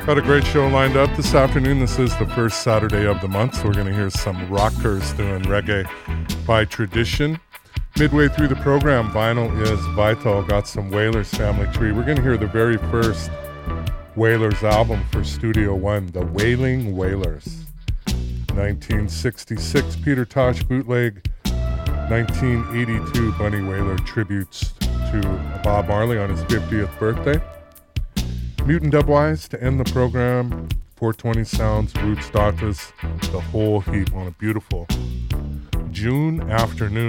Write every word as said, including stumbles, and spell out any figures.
Got a great show lined up this afternoon. This is the first Saturday of the month, so we're going to hear some rockers doing reggae by tradition. Midway through the program, Vinyl is Vital. Got some Wailers Family Tree. We're going to hear the very first Wailers album for Studio One, The Wailing Wailers. nineteen sixty-six Peter Tosh bootleg. nineteen eighty-two Bunny Wailer tributes to Bob Marley on his fiftieth birthday. Mutant Dubwise to end the program. four twenty Sounds, Roots Daughters, the whole heap on a beautiful June afternoon.